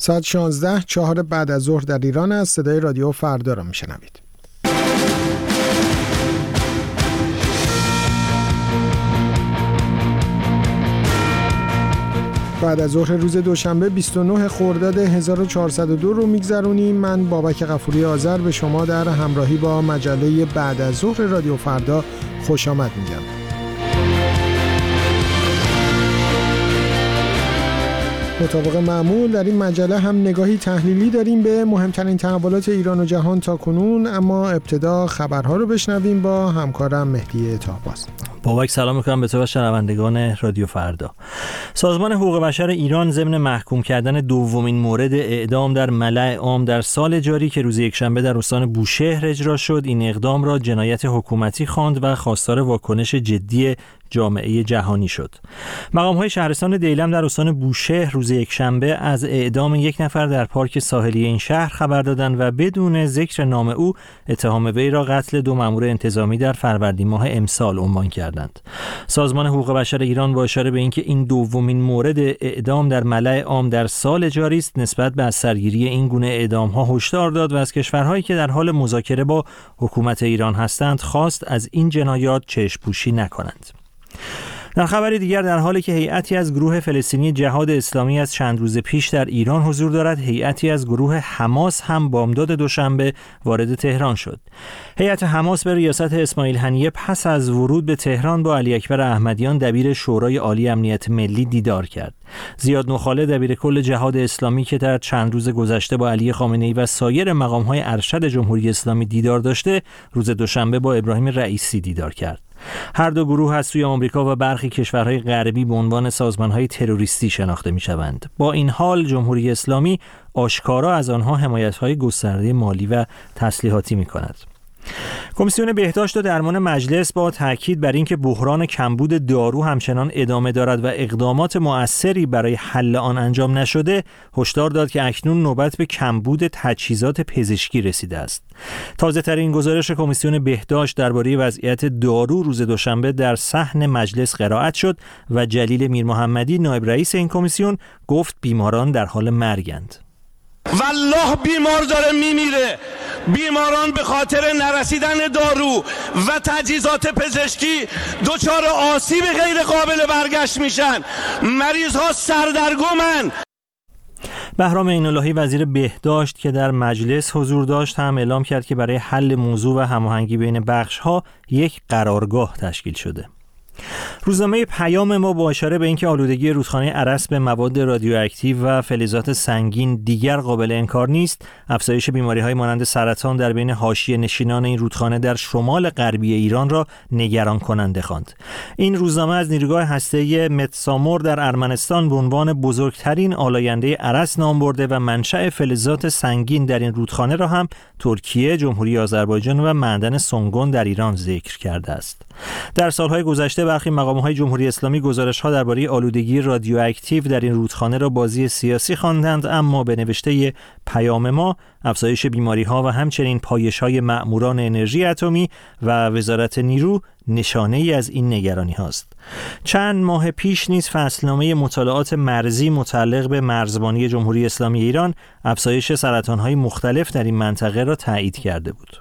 ساعت 16 4 بعد از ظهر در ایران است. صدای رادیو فردا را میشنوید. بعد از ظهر روز دوشنبه 29 خرداد 1402 رو میگذرونیم. من بابک غفوری آذر به شما در همراهی با مجله بعد از ظهر رادیو فردا خوش آمد میگم. مطابق معمول در این مجله هم نگاهی تحلیلی داریم به مهمترین تحولات ایران و جهان تا کنون، اما ابتدا خبرها رو بشنویم با همکارم مهدی طاهباز. بابک سلام میکنم به تو و شنوندگان رادیو فردا. سازمان حقوق بشر ایران ضمن محکوم کردن دومین مورد اعدام در ملأ عام در سال جاری که روز یکشنبه در استان بوشهر اجرا شد، این اقدام را جنایت حکومتی خواند و خواستار واکنش جدی جامعه جهانی شد. مقام‌های شهرستان دیلم در استان بوشهر روز یکشنبه از اعدام یک نفر در پارک ساحلی این شهر خبر دادند و بدون ذکر نام او اتهام وی را قتل 2 مأمور انتظامی در فروردین ماه امسال عنوان کردند. سازمان حقوق بشر ایران با اشاره به اینکه این دومین مورد اعدام در ملأ عام در سال جاری است، نسبت به از سرگیری این گونه اعدام‌ها هشدار داد و از کشورهایی که در حال مذاکره با حکومت ایران هستند خواست از این جنایات چشم‌پوشی نکنند. در خبری دیگر، در حالی که هیئتی از گروه فلسطینی جهاد اسلامی از چند روز پیش در ایران حضور دارد، هیئتی از گروه حماس هم بامداد دوشنبه وارد تهران شد. هیئت حماس به ریاست اسماعیل هنیه پس از ورود به تهران با علی اکبر احمدیان دبیر شورای عالی امنیت ملی دیدار کرد. زیاد نخاله دبیر کل جهاد اسلامی که در چند روز گذشته با علی خامنه‌ای و سایر مقام‌های ارشد جمهوری اسلامی دیدار داشته، روز دوشنبه با ابراهیم رئیسی دیدار کرد. هر دو گروه از سوی آمریکا و برخی کشورهای غربی به عنوان سازمان‌های تروریستی شناخته می‌شوند. با این حال جمهوری اسلامی آشکارا از آنها حمایت‌های گسترده مالی و تسلیحاتی می‌کند. کمیسیون بهداشت و درمان مجلس با تاکید بر اینکه بحران کمبود دارو همچنان ادامه دارد و اقدامات مؤثری برای حل آن انجام نشده، هشدار داد که اکنون نوبت به کمبود تجهیزات پزشکی رسیده است. تازه‌ترین گزارش کمیسیون بهداشت درباره وضعیت دارو روز دوشنبه در صحن مجلس قرائت شد و جلیل میرمحمدی نایب رئیس این کمیسیون گفت بیماران در حال مرگند. والله بیمار داره میمیره. بیماران به خاطر نرسیدن دارو و تجهیزات پزشکی دچار آسیب غیر قابل برگشت میشن. مریض ها سردرگمن. بهرام عین‌اللهی وزیر بهداشت که در مجلس حضور داشت هم اعلام کرد که برای حل موضوع و هماهنگی بین بخش‌ها یک قرارگاه تشکیل شده. روزنامه پیام ما با اشاره به اینکه آلودگی رودخانه ارس به مواد رادیواکتیو و فلزات سنگین دیگر قابل انکار نیست، افزایش بیماری‌های مانند سرطان در بین حاشیه نشینان این رودخانه در شمال غربی ایران را نگران کننده خواند. این روزنامه از نیروگاه هسته‌ای متسامور در ارمنستان به عنوان بزرگترین آلاینده ارس نام برده و منشأ فلزات سنگین در این رودخانه را هم ترکیه، جمهوری آذربایجان و معدن سنگون در ایران ذکر کرده است. در سالهای گذشته برخی مقام‌های جمهوری اسلامی گزارش‌ها درباره آلودگی رادیواکتیو در این رودخانه را بازی سیاسی خواندند، اما به نوشته پیام ما افزایش بیماری‌ها و همچنین پایش‌های مأموران انرژی اتمی و وزارت نیرو نشانه‌ای از این نگرانی هاست. چند ماه پیش نیز فصلنامه مطالعات مرزی متعلق به مرزبانی جمهوری اسلامی ایران افزایش سرطان‌های مختلف در این منطقه را تایید کرده بود.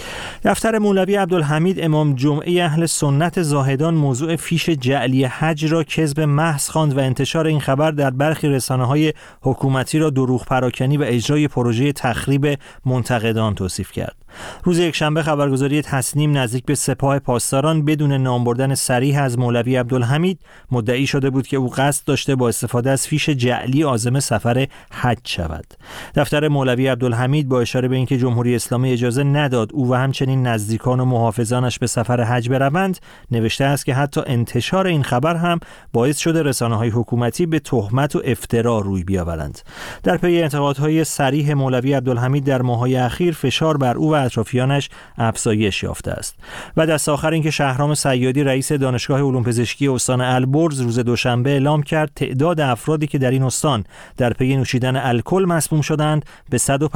دفتر مولوی عبدالحمید امام جمعه اهل سنت زاهدان موضوع فیش جعلی حج را کذب محض خواند و انتشار این خبر در برخی رسانه‌های حکومتی را دروغ پراکنی و اجرای پروژه تخریب منتقدان توصیف کرد. روز یکشنبه خبرگزاری تسنیم نزدیک به سپاه پاسداران بدون نام بردن صریح از مولوی عبدالحمید مدعی شده بود که او قصد داشته با استفاده از فیش جعلی عازم سفر حج شود. دفتر مولوی عبدالحمید با اشاره به اینکه جمهوری اسلامی اجازه نداد او و همچنین نزدیکان و محافظانش به سفر حج بروند، نوشته است که حتی انتشار این خبر هم باعث شده رسانه‌های حکومتی به تهمت و افترا روی بیاورند. در پی انتقادهای صریح مولوی عبدالحمید در ماه‌های اخیر فشار بر او و اطرافیانش افزایش یافته است. و دست آخر اینکه شهرام صیادی رئیس دانشگاه علوم پزشکی استان البرز روز دوشنبه اعلام کرد تعداد افرادی که در این استان در پی نوشیدن الکل مسموم شدند به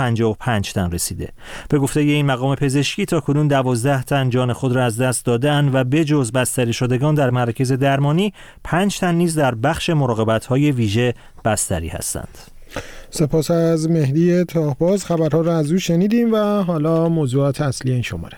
155 تن رسیده. به گفته این مقام پزشکی تاکنون 12 تن جان خود را از دست دادند و بجز بستری شدگان در مراکز درمانی 5 تن نیز در بخش مراقبت‌های ویژه بستری هستند. سپاس از مهدی تاهباز. خبرها رو از او شنیدیم و حالا موضوعات اصلی این شماره.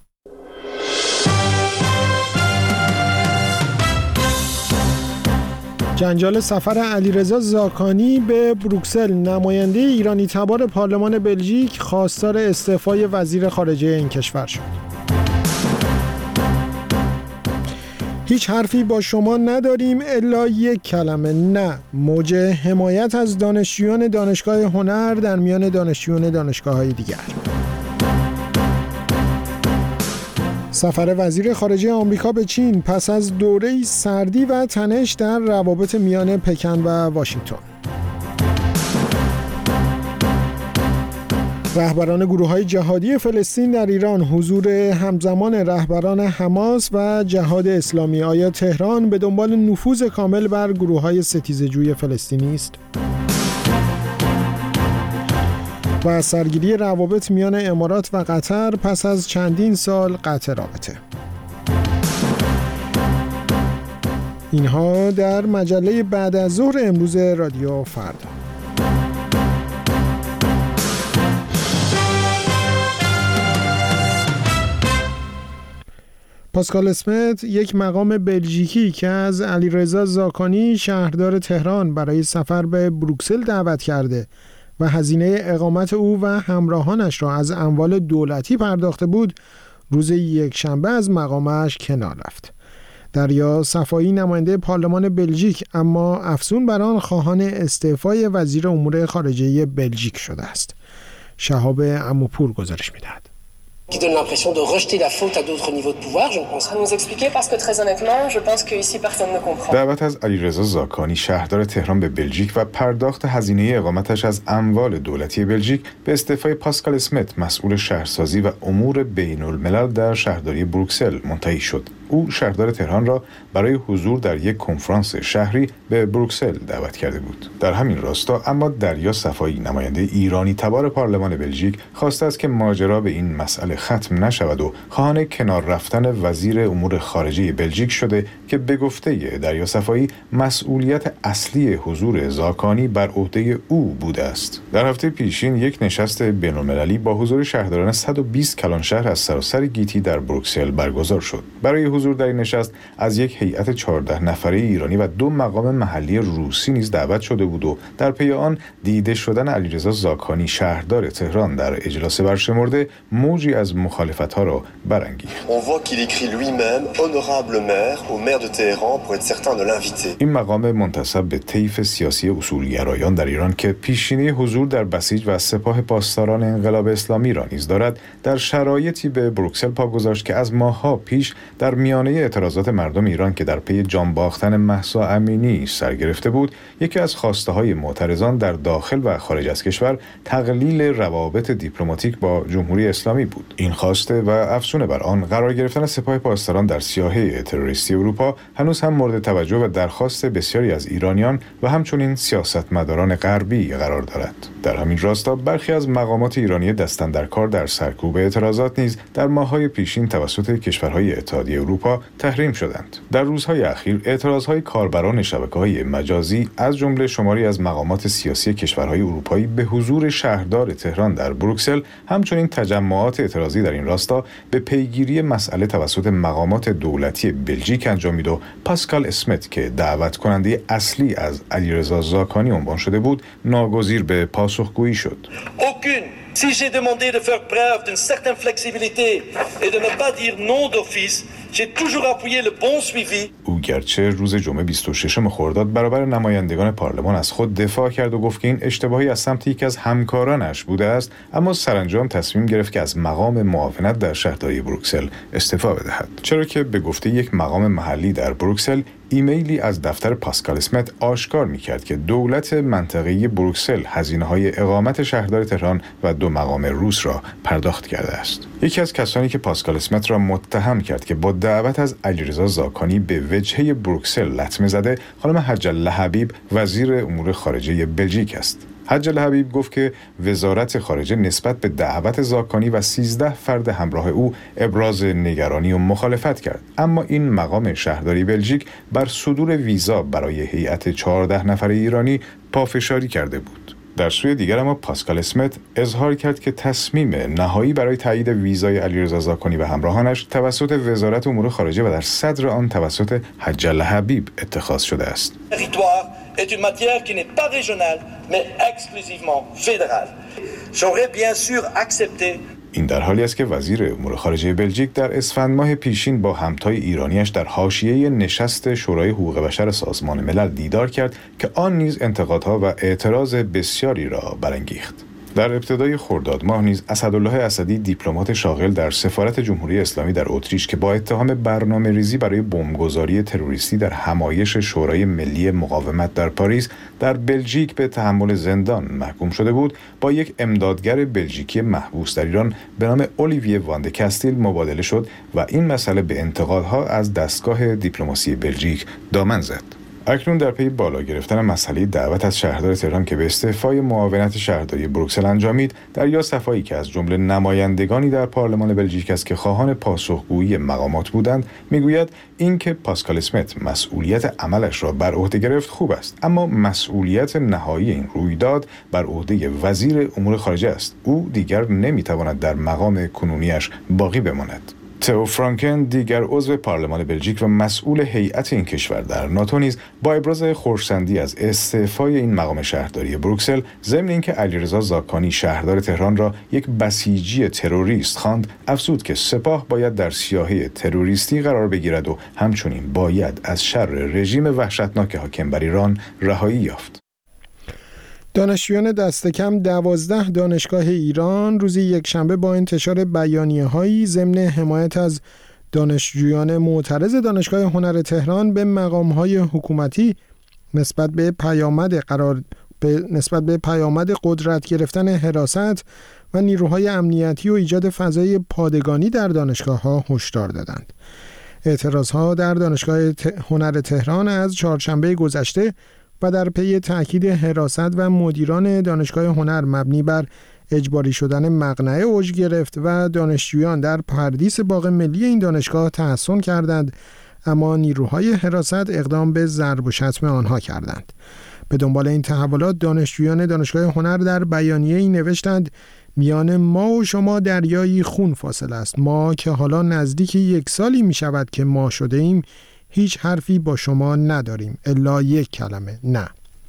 جنجال سفر علیرضا زاکانی به بروکسل. نماینده ایرانی تبار پارلمان بلژیک خواستار استعفای وزیر خارجه این کشور شد. هیچ حرفی با شما نداریم الا یک کلمه نه. موج حمایت از دانشجویان دانشگاه هنر در میان دانشجویان دانشگاه‌های دیگر. سفر وزیر خارجه آمریکا به چین پس از دوره سردی و تنش در روابط میان پکن و واشنگتن. رهبران گروه‌های جهادی فلسطین در ایران، حضور همزمان رهبران حماس و جهاد اسلامی. آیا تهران به دنبال نفوذ کامل بر گروه‌های ستیزه‌جوی فلسطینی است؟ و سرگیری روابط میان امارات و قطر پس از چندین سال قطع رابطه. اینها در مجله بعد از ظهر امروز رادیو فردا. پاسکال اسمت، یک مقام بلژیکی که از علیرضا زاکانی شهردار تهران برای سفر به بروکسل دعوت کرده و هزینه اقامت او و همراهانش را از اموال دولتی پرداخته بود، روز یکشنبه از مقامش کنار رفت. دریا صفایی، نماینده پارلمان بلژیک، اما افزون بر آن خواهان استعفای وزیر امور خارجه بلژیک شده است. شهاب عموپور گزارش می‌دهد. qui donne l'impression de rejeter la faute à d'autres niveaux de pouvoir, je ne pense pas. Nous expliquer parce que très honnêtement, je pense que ici personne ne comprend. دعوت از علیرضا زاکانی شهردار تهران به بلژیک و پرداخت هزینه اقامتش از اموال دولتی بلژیک به استعفای پاسکال اسمت، مسئول شهرسازی و امور بین‌الملل در شهرداری بروکسل، منتهی شد. او شهردار تهران را برای حضور در یک کنفرانس شهری به بروکسل دعوت کرده بود. در همین راستا اما دریا صفایی، نماینده ایرانی تبار پارلمان بلژیک، خواسته است که ماجرا به این مسئله ختم نشود و خواهان کنار رفتن وزیر امور خارجه بلژیک شده که به گفته دریا صفایی مسئولیت اصلی حضور زاکانی بر عهده او بوده است. در هفته پیشین یک نشست بین‌المللی با حضور شهرداران 120 کلانشهر از سراسر گیتی در بروکسل برگزار شد. برای حضور در این نشست از یک هیئت 14 نفره ایرانی و 2 مقام محلی روسی نیز دعوت شده بود و در پی آن دیده شدن علیرضا زاکانی شهردار تهران در اجلاس برشمرده موجی از مخالفت‌ها را برانگیخت. On voit qu'il écrit lui-même honorable maire au maire de Téhéran pour être certain de l'inviter. این مقام منتسب به طیف سیاسی اصولگرایان در ایران که پیشینه حضور در بسیج و سپاه پاسداران انقلاب اسلامی را نیز دارد، در شرایطی به بروکسل پا گذاشت که از ماه‌ها پیش در میانه اعتراضات مردم ایران که در پی جان باختن مهسا امینی سر گرفته بود، یکی از خواسته‌های معترضان در داخل و خارج از کشور تقلیل روابط دیپلماتیک با جمهوری اسلامی بود. این خواسته و افزون بر آن قرار گرفتن سپاه پاسداران در سیاهه تروریستی اروپا هنوز هم مورد توجه و درخواست بسیاری از ایرانیان و همچنین سیاستمداران غربی قرار دارد. در همین راستا برخی از مقامات ایرانی دست‌اندرکار در سرکوب اعتراضات نیز در ماه‌های پیشین توسط کشورهای اتحادیه اروپا تحریم شدند. در روزهای اخیر اعتراضهای کاربران شبکه‌های مجازی از جمله شماری از مقامات سیاسی کشورهای اروپایی به حضور شهردار تهران در بروکسل، همچنین تجمعات اعتراضی در این راستا به پیگیری مسئله توسط مقامات دولتی بلژیک انجامید و پاسکال اسمت که دعوت کننده اصلی از علیرضا زاکانی عنوان شده بود، ناگزیر به پاسخگویی شد. Si j'ai demandé de faire preuve d'une certaine flexibilité et de ne pas dire non d'office, j'ai toujours appuyé le bon suivi. او گرچه روز جمعه 26 خرداد برابر نمایندگان پارلمان از خود دفاع کرد و گفت که این اشتباهی از سمت یکی از همکارانش بوده است، اما سرانجام تصمیم گرفت که از مقام معاونت در شهرداری بروکسل استعفا بدهد، چرا که به گفته یک مقام محلی در بروکسل ایمیلی از دفتر پاسکال اسمت آشکار می‌کرد که دولت منطقه‌ای بروکسل هزینه‌های اقامت شهردار تهران و 2 مقام روس را پرداخت کرده است. یکی از کسانی که پاسکال اسمت را متهم کرد که با دعوت از علیرضا زاکانی به وجهه بروکسل لطمه زده، خانم حجله حبیب، وزیر امور خارجه بلژیک است. حجله حبیب گفت که وزارت خارجه نسبت به دعوت زاکانی و 13 فرد همراه او ابراز نگرانی و مخالفت کرد، اما این مقام شهرداری بلژیک بر صدور ویزا برای هیئت 14 نفره ایرانی پافشاری کرده بود. در سوی دیگر اما پاسکال اسمیت اظهار کرد که تصمیم نهایی برای تایید ویزای علیرضا زاکانی و همراهانش توسط وزارت امور خارجه و در صدر آن توسط حج الحبیب اتخاذ شده است. est une matière qui n'est pas régionale mais exclusivement fédérale. J'aurais bien sûr accepté. این در حالی است که وزیر امور خارجه بلژیک در اسفند ماه پیشین با همتای ایرانیش در حاشیه نشست شورای حقوق بشر سازمان ملل دیدار کرد که آن نیز انتقادها و اعتراض بسیاری را برانگیخت. در ابتدای خرداد ماه نیز اسدالله اسدی دیپلمات شاغل در سفارت جمهوری اسلامی در اتریش که با اتهام برنامه‌ریزی برای بمبگذاری تروریستی در همایش شورای ملی مقاومت در پاریس در بلژیک به تحمل زندان محکوم شده بود، با یک امدادگر بلژیکی محبوس در ایران به نام اولیویه واند کاستیل مبادله شد و این مسئله به انتقادها از دستگاه دیپلماسی بلژیک دامن زد. اکنون در پی بالا گرفتن مسئله دعوت از شهردار تهران که به استعفای معاونت شهرداری بروکسل انجامید، دریا صفایی که از جمله نمایندگانی در پارلمان بلژیک است که خواهان پاسخگویی مقامات بودند، میگوید اینکه پاسکال اسمیت مسئولیت عملش را بر عهده گرفت خوب است، اما مسئولیت نهایی این رویداد بر عهده وزیر امور خارجه است. او دیگر نمیتواند در مقام کنونیش باقی بماند. تئو فرانکن دیگر عضو پارلمان بلژیک و مسئول هیئت این کشور در ناتو نیز با ابراز خرسندی از استعفای این مقام شهرداری بروکسل ضمن اینکه علیرضا زاکانی شهردار تهران را یک بسیجی تروریست خواند، افزود که سپاه باید در سیاهی تروریستی قرار بگیرد و همچنین باید از شر رژیم وحشتناک حاکم بر ایران رهایی یافت. دانشجویان دست کم 12 دانشگاه ایران روز یکشنبه با انتشار بیانیه‌هایی ضمن حمایت از دانشجویان معترض دانشگاه هنر تهران به مقام‌های حکومتی نسبت به پیامد قدرت گرفتن حراست و نیروهای امنیتی و ایجاد فضای پادگانی در دانشگاه‌ها هشدار دادند. اعتراضها در دانشگاه هنر تهران از چهارشنبه گذشته و در پی تأکید حراست و مدیران دانشگاه هنر مبنی بر اجباری شدن مقنعه اوج گرفت و دانشجویان در پردیس باغ ملی این دانشگاه تحصن کردند، اما نیروهای حراست اقدام به ضرب و شتم آنها کردند. به دنبال این تحولات دانشجویان دانشگاه هنر در بیانیه‌ای نوشتند: میان ما و شما دریایی خون فاصله است. ما که حالا نزدیک 1 سالی می شود که ما شده ایم، هیچ حرفی با شما نداریم الا یک کلمه: نه.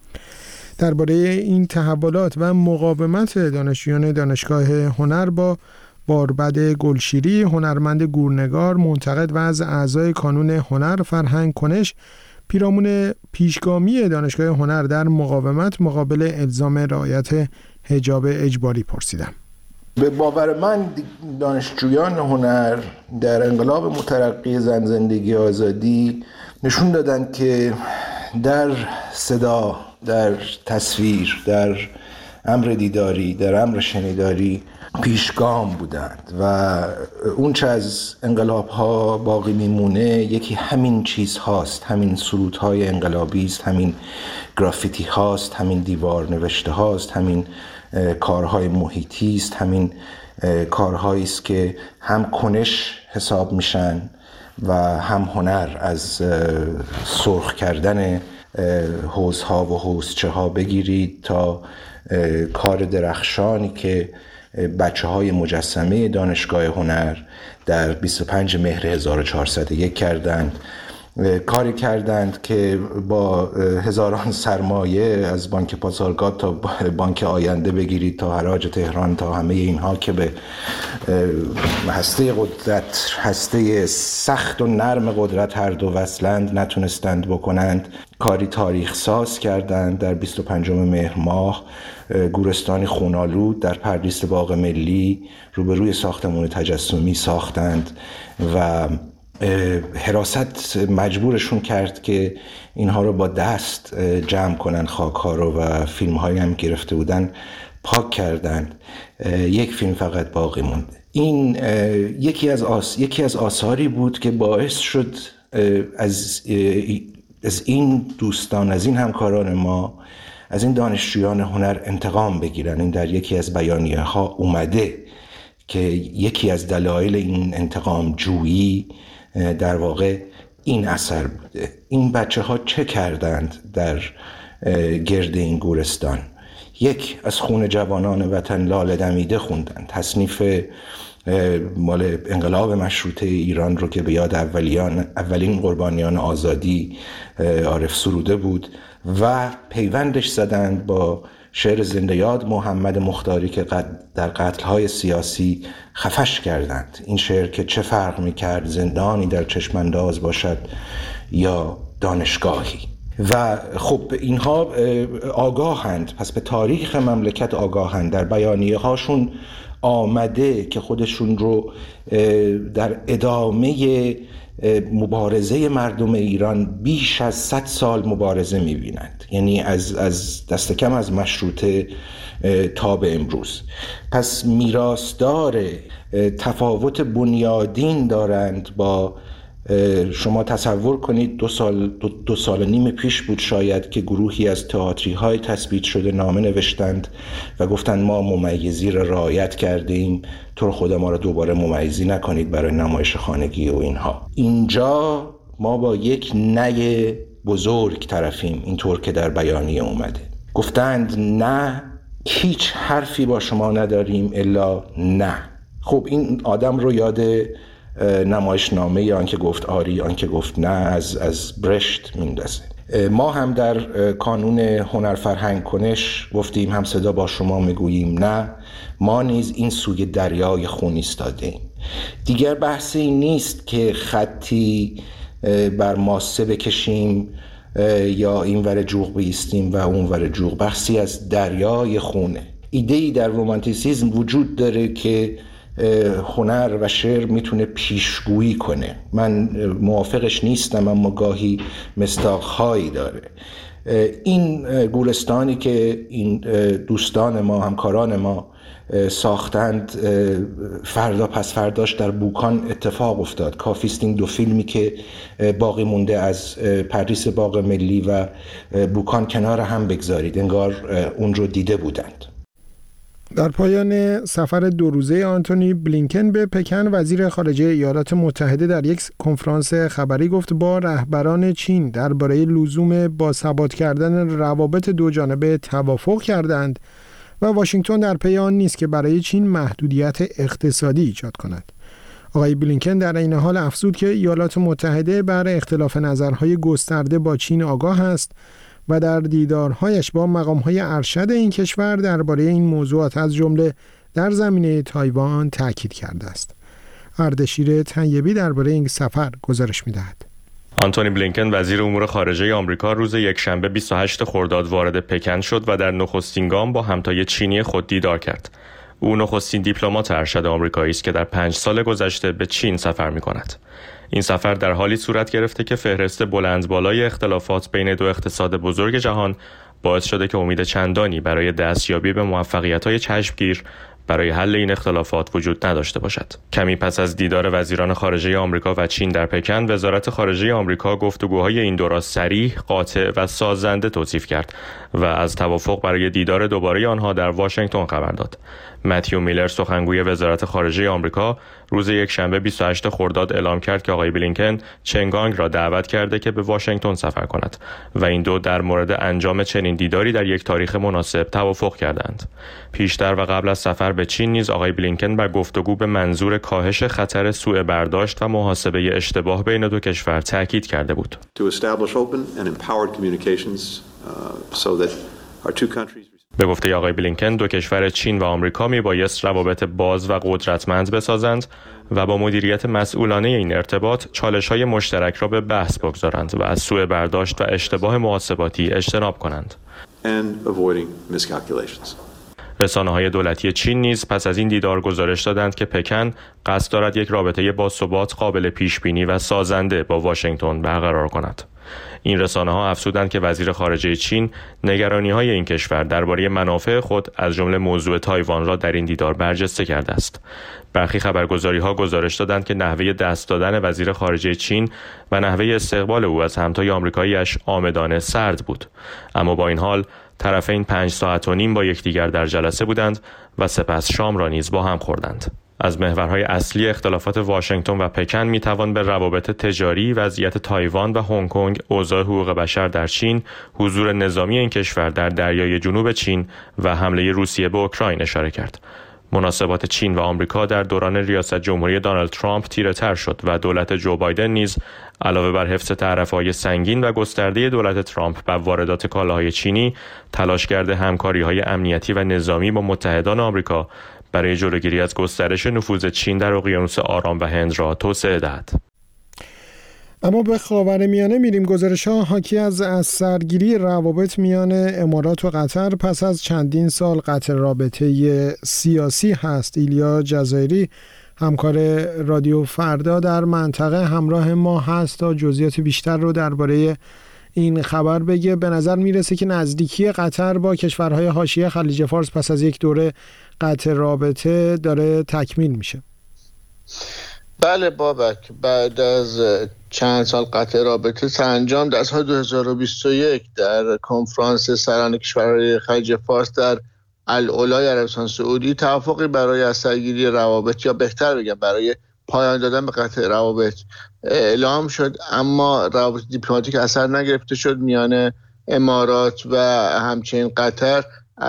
درباره این تحولات و مقاومت دانشجویان دانشگاه هنر با باربد گلشیری، هنرمند گورنگار، منتقد و از اعضای کانون هنر فرهنگ کنش، پیرامون پیشگامی دانشگاه هنر در مقاومت مقابل الزام رعایت حجاب اجباری پرسیدم. به باور من دانشجویان هنر در انقلاب مترقی زن زندگی آزادی نشون دادند که در صدا، در تصویر، در امر دیداری، در امر شنیداری پیشگام بودند و اون چه از انقلاب ها باقی میمونه یکی همین چیز هاست، همین سرودهای انقلابی است، همین گرافیتی هاست، همین دیوار نوشته هاست، همین کارهای محیطی است، همین کارهایی است که هم کنش حساب میشن و هم هنر، از سرخ کردن حوضها و حوضچه ها بگیرید تا کار درخشانی که بچه‌های مجسمه دانشگاه هنر در 25 مهر 1401 کردند. کاری کردند که با هزاران سرمایه از بانک پاسارگاد تا بانک آینده بگیرید تا حراج تهران تا همه اینها که به هسته قدرت، هسته سخت و نرم قدرت هر دو وصلند، نتونستند بکنند. کاری تاریخ ساز کردند. در 25 مهر ماه گورستانی خونالود در پردیس باغ ملی روبروی ساختمان تجسمی ساختند و حراست مجبورشون کرد که اینها رو با دست جمع کنن، خاک‌ها رو، و فیلم‌هایی هم گرفته بودن پاک کردند. یک فیلم فقط باقی موند. این یکی از آثاری بود که باعث شد از این دوستان، از این همکاران ما، از این دانشجویان هنر انتقام بگیرن. این در یکی از بیانیه ها اومده که یکی از دلایل این انتقام جویی در واقع این اثر بوده. این بچه ها چه کردند در گرد این گورستان؟ یک از خون جوانان وطن لاله دمیده خوندن. تصنیف مال انقلاب مشروطه ایران رو که به یاد اولین قربانیان آزادی عارف سروده بود و پیوندش زدند با شعر زنده یاد محمد مختاری که در قتل‌های سیاسی خفش کردند. این شعر که چه فرق می‌کرد زندانی در چشمانداز باشد یا دانشگاهی. و خب اینها آگاهند، پس به تاریخ مملکت آگاهند. در بیانیه هاشون آمده که خودشون رو در ادامه مبارزه مردم ایران بیش از 100 سال مبارزه می‌بینند، یعنی از دست کم از مشروطه تا به امروز. پس میراثدار تفاوت بنیادین دارند با شما تصور کنید 2 سال و نیم پیش بود شاید که گروهی از تئاتری های تثبیت شده نامه نوشتند و گفتند ما ممیزی را رعایت کردیم، تو خدا ما را دوباره ممیزی نکنید برای نمایش خانگی و اینها. اینجا ما با یک نی بزرگ طرفیم، اینطور که در بیانیه اومده. گفتند نه، هیچ حرفی با شما نداریم الا نه. خب این آدم رو یاد نمایشنامه یا آنکه گفت آری آنکه گفت نه از برشت میندازه. ما هم در کانون هنر فرهنگ کنش گفتیم هم صدا با شما میگوییم نه، ما نیز این سوی دریای خون ایستادیم. دیگر بحثی نیست که خطی بر ماسه بکشیم یا این ور جوغ بیستیم و اون ور جوغ. بحثی از دریای خونه. ایده‌ای در رومانتیسیسم وجود داره که هنر و شعر میتونه پیشگویی کنه. من موافقش نیستم اما گاهی مصداق‌هایی داره. این گورستانی که این دوستان ما، همکاران ما ساختند، فردا پس فرداش در بوکان اتفاق افتاد. کافیست این 2 فیلمی که باقی مونده از پردیس باغ ملی و بوکان کنار هم بگذارید، انگار اون رو دیده بودند. در پایان سفر 2 روزه آنتونی بلینکن به پکن، وزیر خارجه ایالات متحده در یک کنفرانس خبری گفت با رهبران چین درباره لزوم باثبات کردن روابط 2 جانبه توافق کردند و واشنگتن در پی آن نیست که برای چین محدودیت اقتصادی ایجاد کند. آقای بلینکن در این حال افزود که ایالات متحده بر اختلاف نظرهای گسترده با چین آگاه است و در دیدارهایش با مقامهای ارشد این کشور درباره این موضوعات از جمله در زمینه تایوان تاکید کرده است. اردشیر طیبی درباره این سفر گزارش می‌دهد. آنتونی بلینکن وزیر امور خارجه آمریکا روز یکشنبه 28 خرداد وارد پکن شد و در نخستین گام با همتای چینی خود دیدار کرد. او نخستین دیپلمات ارشد آمریکایی است که در 5 سال گذشته به چین سفر می‌کند. این سفر در حالی صورت گرفته که فهرست بلند بالای اختلافات بین 2 اقتصاد بزرگ جهان باعث شده که امید چندانی برای دستیابی به موفقیت‌های چشمگیر برای حل این اختلافات وجود نداشته باشد. کمی پس از دیدار وزیران خارجه آمریکا و چین در پکن، وزارت خارجه آمریکا گفتگوهای این دو را صریح، قاطع و سازنده توصیف کرد و از توافق برای دیدار دوباره آنها در واشنگتن خبر داد. متیو میلر، سخنگوی وزارت خارجه آمریکا، روز یکشنبه 28 خرداد اعلام کرد که آقای بلینکن چنگانگ را دعوت کرده که به واشنگتن سفر کند و این دو در مورد انجام چنین دیداری در یک تاریخ مناسب توافق کردند. پیشتر و قبل از سفر به چین نیز آقای بلینکن بر گفتگو به منظور کاهش خطر سوء برداشت و محاسبه اشتباه بین 2 کشور تاکید کرده بود. به گفته آقای بلینکن، 2 کشور چین و آمریکا میبایست روابط باز و قدرتمند بسازند و با مدیریت مسئولانه این ارتباط چالش‌های مشترک را به بحث بگذارند و از سوء برداشت و اشتباه محاسباتی اجتناب کنند. رسانه‌های دولتی چین نیز پس از این دیدار گزارش دادند که پکن قصد دارد یک رابطه باثبات، قابل پیش‌بینی و سازنده با واشنگتن برقرار کند. این رسانه‌ها افزودند که وزیر خارجه چین نگرانی‌های این کشور درباره منافع خود از جمله موضوع تایوان را در این دیدار برجسته کرده است. برخی خبرگزاری‌ها گزارش دادند که نحوه دست دادن وزیر خارجه چین و نحوه استقبال او از همتای آمریکایی‌اش عامدانه سرد بود. اما با این حال طرفین 5 ساعت و نیم با یکدیگر در جلسه بودند و سپس شام را نیز با هم خوردند. از محورهای اصلی اختلافات واشنگتن و پکن میتوان به روابط تجاری، وضعیت تایوان و هنگ کنگ، اوضاع حقوق بشر در چین، حضور نظامی این کشور در دریای جنوب چین و حمله روسیه به اوکراین اشاره کرد. مناسبات چین و آمریکا در دوران ریاست جمهوری دونالد ترامپ تیره‌تر شد و دولت جو بایدن نیز علاوه بر حفظ تعرفه‌های سنگین و گسترده دولت ترامپ بر واردات کالاهای چینی، تلاش کرده همکاری‌های امنیتی و نظامی با متحدان آمریکا برای جلوگیری از گسترش نفوذ چین در اقیانوس آرام و هند را توسعه دهد. اما به خاورمیانه میریم. گزارش‌ها حاکی از سرگیری روابط میان امارات و قطر پس از چندین سال قطع رابطه سیاسی هست. ایلیا جزایری همکار رادیو فردا در منطقه همراه ما هست تا جزئیات بیشتر رو درباره این خبر بگه. به نظر میرسه که نزدیکی قطر با کشورهای حاشیه خلیج فارس پس از یک دوره قطع رابطه داره تکمیل میشه. بله بابک، بعد از چند سال قطع رابطه سرانجام در سال 2021 در کنفرانس سران کشورهای خلیج فارس در العلا عربستان سعودی توافقی برای از سرگیری روابط، یا بهتر بگم برای پایان دادن به قطع روابط اعلام شد، اما روابط دیپلماتیک اثر نگرفته شد میان امارات و همچنین قطر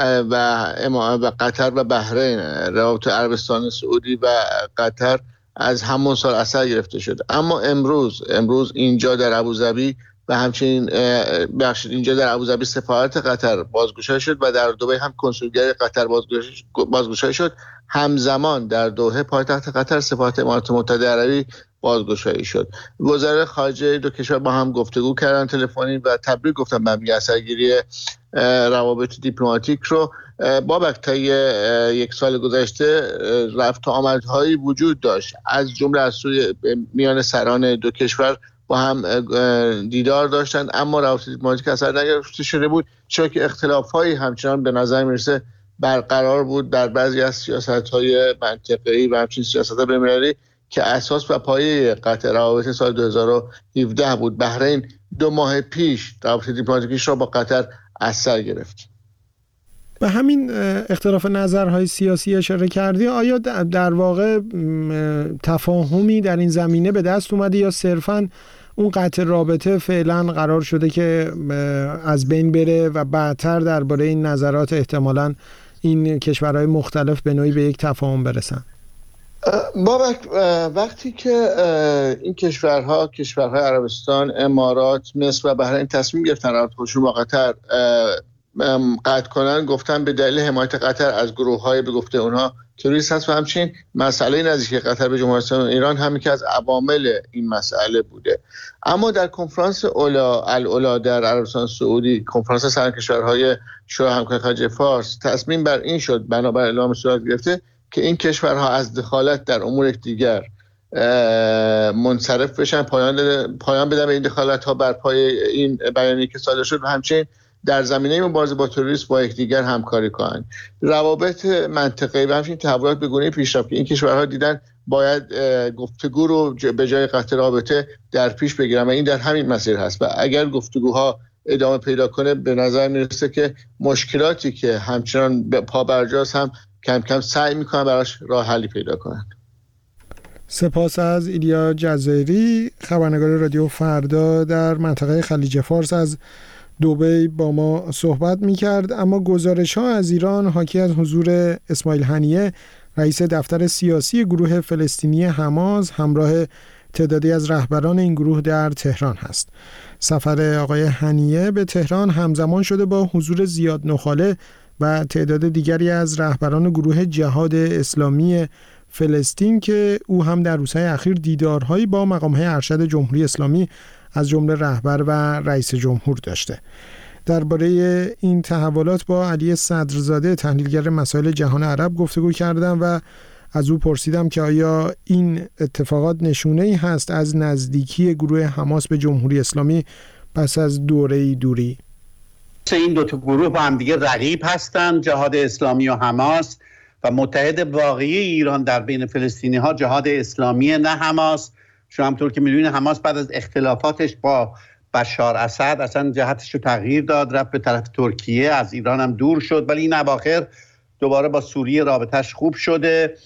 و قطر و بحرین. روابط عربستان سعودی و قطر از همون سال اثر گرفته شد. اما امروز اینجا در ابوظبی و همچنین اینجا در ابوظبی سفارت قطر بازگشایی شد و در دبی هم کنسولگری قطر بازگشایی شد. همزمان در دوحه پایتخت قطر سفارت امارات متحده عربی بازگشایی شد. وزرای خارجه دو کشور با هم گفتگو کردن تلفنی و تبریک گفتن به اثرگیری روابط دیپلماتیک رو. بابک طی یک سال گذشته رفت و آمدهایی وجود داشت، از جمله از سوی میان سران دو کشور با هم دیدار داشتند، اما روابط دیپلماتیک اثر نگرفته شده بود، چون که اختلاف‌هایی همچنان به نظر میرسه برقرار بود در بعضی از سیاست‌های منطقه‌ای و همچنین سیاست‌های بین‌المللی که اساس و پایه قطع روابط سال 2017 بود. بحرین 2 ماه پیش روابط دیپلماتیکیش را با قطر از سر گرفت. به همین اختلاف نظرهای سیاسی اشاره کردی، آیا در واقع تفاهمی در این زمینه به دست اومده یا صرفاً اون قطع رابطه فعلا قرار شده که از بین بره و بعدتر درباره این نظرات احتمالاً این کشورهای مختلف به نوعی به یک تفاهم برسن؟ بابک، وقتی که این کشورهای عربستان، امارات، مصر و بحرین تصمیم گرفتن روابطشون با قطر قطع کنن، گفتن به دلیل حمایت قطر از گروه‌های به گفته اونها تروریست هست و همچنین مسئله نزدیکی قطر به جمهوری اسلامی ایران هم یکی از عوامل این مسئله بوده. اما در کنفرانس العلا در عربستان سعودی، کنفرانس سران کشورهای شورای همکاری خلیج فارس، تصمیم بر این شد بنابر اعلام صورت گرفته که این کشورها از دخالت در امور یکدیگر منصرف بشن، پایان بدن به این دخالت‌ها بر پایه این بیانیه‌ای که صادر شد و همچنین در زمینه مبارزه با تروریسم با یکدیگر همکاری کنند. روابط منطقه‌ای و همچنین تحولات به گونه‌ای پیش رفت که این کشورها دیدن باید گفتگو رو به جای قطع رابطه در پیش بگیرن و این در همین مسیر هست و اگر گفتگوها ادامه پیدا کنه به نظر میرسه که مشکلاتی که همچنان پابرجاست هم کم کم سعی میکنن براش راه حلی پیدا کنن. سپاس از ایلیا جزایری، خبرنگار رادیو فردا در منطقه خلیج فارس از دبی با ما صحبت میکرد. اما گزارش‌ها از ایران حاکی از حضور اسماعیل هنیه، رئیس دفتر سیاسی گروه فلسطینی حماس، همراه تعدادی از رهبران این گروه در تهران هست. سفر آقای هنیه به تهران همزمان شده با حضور زیاد نخاله و تعداد دیگری از رهبران گروه جهاد اسلامی فلسطین که او هم در روزهای اخیر دیدارهایی با مقام‌های ارشد جمهوری اسلامی از جمله رهبر و رئیس جمهور داشته. درباره این تحولات با علی صدرزاده، تحلیلگر مسائل جهان عرب، گفتگو کردم و از او پرسیدم که آیا این اتفاقات نشونه‌ای هست از نزدیکی گروه حماس به جمهوری اسلامی پس از دوره دوری؟ این دو تا گروه با هم دیگه رقیب هستند، جهاد اسلامی و حماس، و متحد واقعی ایران در بین فلسطینی ها جهاد اسلامی نه حماس. شما همطور که میدونید حماس بعد از اختلافاتش با بشار اسد اصلا جهتش رو تغییر داد، رفت به طرف ترکیه، از ایران هم دور شد، ولی این اواخر دوباره با سوریه رابطش خوب شده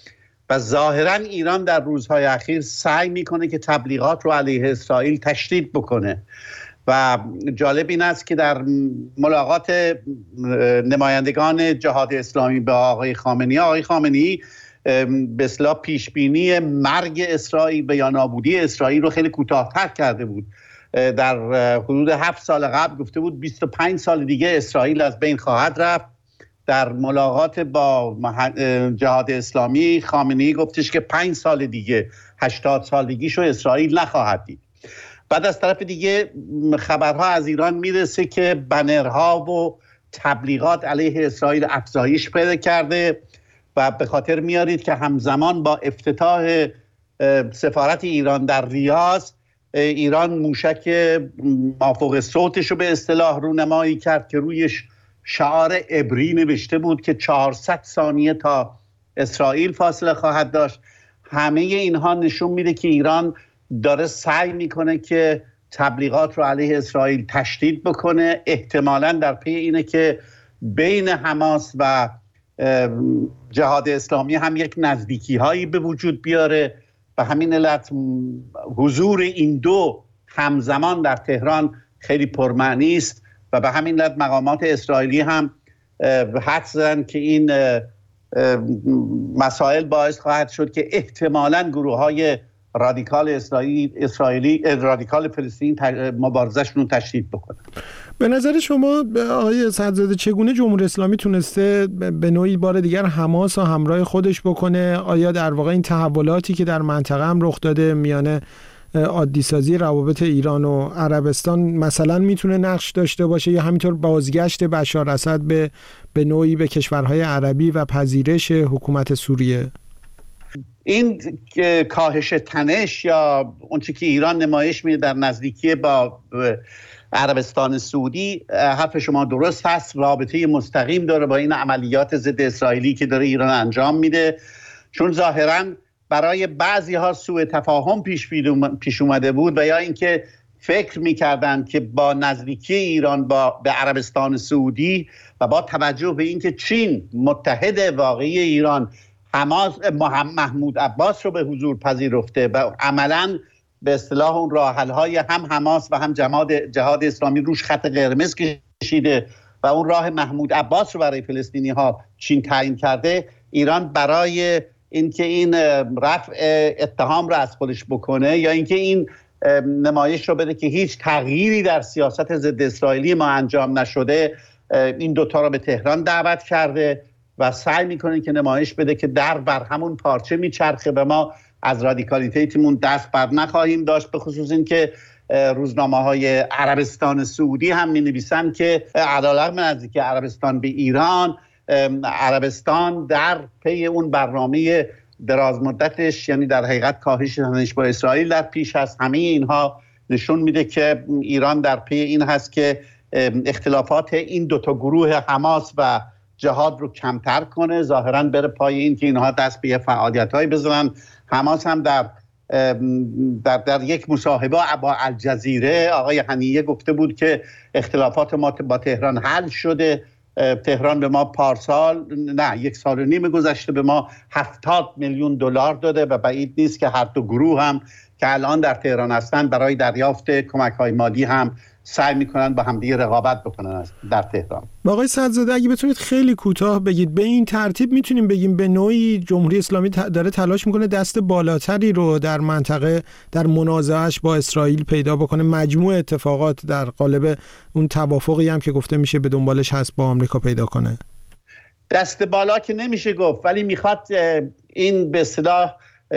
و ظاهراً ایران در روزهای اخیر سعی میکنه که تبلیغات رو علیه اسرائیل تشدید بکنه و جالب این است که در ملاقات نمایندگان جهاد اسلامی با آقای خامنه‌ای به اصطلاح پیشبینی مرگ اسرائیل یا نابودی اسرائیل رو خیلی کوتاه‌تر کرده بود. در حدود 7 سال قبل گفته بود 25 سال دیگه اسرائیل از بین خواهد رفت. در ملاقات با جهاد اسلامی خامنه‌ای گفتش که 5 سال دیگه 80 سالگیشو اسرائیل نخواهد دید. بعد از طرف دیگه خبرها از ایران میرسه که بنرها و تبلیغات علیه اسرائیل افزایش پیدا کرده و به خاطر میارید که همزمان با افتتاح سفارت ایران در ریاض ایران موشک مافوق صوتش رو به اصطلاح رونمایی کرد که رویش شعار عبری نوشته بود که 400 ثانیه تا اسرائیل فاصله خواهد داشت. همه اینها نشون میده که ایران داره سعی میکنه که تبلیغات رو علیه اسرائیل تشدید بکنه. احتمالاً در پی اینه که بین حماس و جهاد اسلامی هم یک نزدیکی هایی به وجود بیاره و همین علت حضور این دو همزمان در تهران خیلی پرمعنی است و به همین علت مقامات اسرائیلی هم حدس زدن که این مسائل باعث خواهد شد که احتمالاً گروه‌های رادیکال رادیکال فلسطین مبارزه‌شون رو تشدید بکنه. به نظر شما آقای صدرزاده چگونه جمهوری اسلامی تونسته به نوعی بار دیگر حماس رو همراه خودش بکنه؟ آیا در واقع این تحولاتی که در منطقه هم رخ داده میان عادی سازی روابط ایران و عربستان مثلا میتونه نقش داشته باشه یا همینطور بازگشت بشار اسد به نوعی به کشورهای عربی و پذیرش حکومت سوریه؟ این کاهش تنش یا اونچه که ایران نمایش میده در نزدیکی با عربستان سعودی، حرف شما درست هست، رابطه مستقیم داره با این عملیات ضد اسرائیلی که داره ایران انجام میده، چون ظاهراً برای بعضی ها سوء تفاهم پیش اومده بود و یا اینکه فکر میکردن که با نزدیکی ایران به عربستان سعودی و با توجه به اینکه چین متحد واقعی ایران محمود عباس رو به حضور پذیرفته و عملاً به اصطلاح اون راه‌حل‌های هم حماس و هم جهاد اسلامی روش خط قرمز کشیده و اون راه محمود عباس رو برای فلسطینی‌ها چین تعیین کرده، ایران برای اینکه این رفع اتهام رو از خودش بکنه یا اینکه این نمایش رو بده که هیچ تغییری در سیاست ضد اسرائیلی ما انجام نشده، این دوتا رو به تهران دعوت کرده و سعی میکنه که نمایش بده که در بر همون پارچه میچرخه و ما از رادیکالیتیمون دست بر نخواهیم داشت. به خصوص این که روزنامه‌های عربستان سعودی هم می‌نویسن که علیرغم نزدیک عربستان به ایران، عربستان در پی اون برنامه دراز مدتش، یعنی در حقیقت کاهش تنش با اسرائیل در پیش هست. همه اینها نشون میده که ایران در پی این هست که اختلافات این دوتا گروه حماس و جهاد رو کمتر کنه، ظاهراً بره پای این که اینها دست به فعالیت‌های بزنن. حماس هم در یک مصاحبه با الجزیره آقای هنیه گفته بود که اختلافات ما با تهران حل شده. تهران به ما پارسال، نه 1.5 سال گذشته به ما 70 میلیون دلار داده و بعید نیست که هر دو گروه هم که الان در تهران هستن برای دریافت کمک‌های مالی هم سعی میکنن با همدیگه رقابت بکنن در تهران. آقای صدرزاده اگه بتونید خیلی کوتاه بگید، به این ترتیب میتونیم بگیم به نوعی جمهوری اسلامی داره تلاش میکنه دست بالاتری رو در منطقه در منازعهش با اسرائیل پیدا بکنه، مجموع اتفاقات در قالب اون توافقی هم که گفته میشه به دنبالش هست با آمریکا پیدا کنه؟ دست بالا که نمیشه گفت، ولی میخواد این به اصطلاح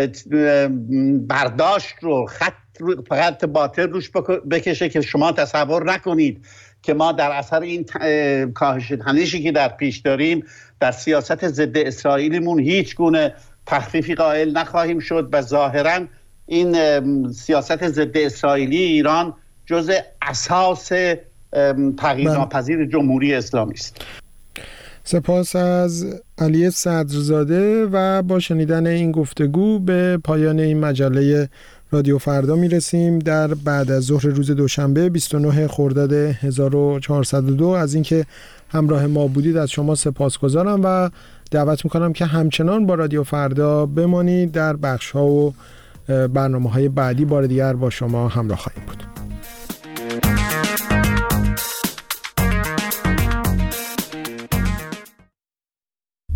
برداشت رو فقط باطل روش بکشه که شما تصور نکنید که ما در اثر این کاهش تنشی که در پیش داریم در سیاست ضد اسرائیلمون هیچ گونه تخفیفی قائل نخواهیم شد و ظاهراً این سیاست ضد اسرائیلی ایران جزء اساس تغییرناپذیر جمهوری اسلامی است. سپاس از علی صدرزاده و با شنیدن این گفتگو به پایان این مجله رادیو فردا میرسیم در بعد از ظهر روز دوشنبه 29 خرداد 1402 از اینکه همراه ما بودید از شما سپاسگزارم و دعوت میکنم که همچنان با رادیو فردا بمانید. در بخش‌ها و برنامه‌های بعدی بار دیگر با شما همراه خواهیم بود.